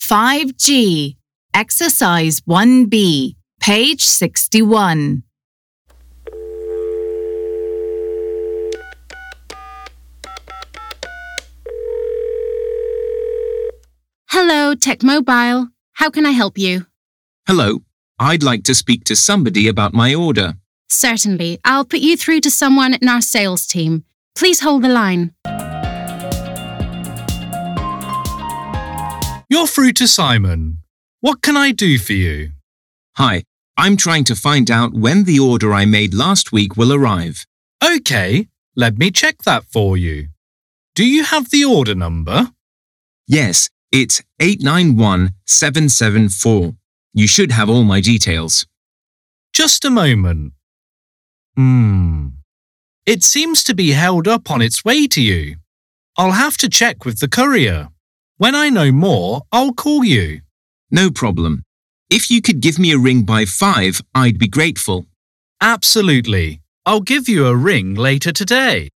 5G, Exercise 1B, page 61. Hello, Tech Mobile. How can I help you? Hello, I'd like to speak to somebody about my order. Certainly. I'll put you through to someone in our sales team. Please hold the line. You're through to Simon. What can I do for you? Hi, I'm trying to find out when the order I made last week will arrive. OK, let me check that for you. Do you have the order number? Yes, it's 891774. You should have all my details. Just a moment. It seems to be held up on its way to you. I'll have to check with the courier. When I know more, I'll call you. No problem. If you could give me a ring by 5, I'd be grateful. Absolutely. I'll give you a ring later today.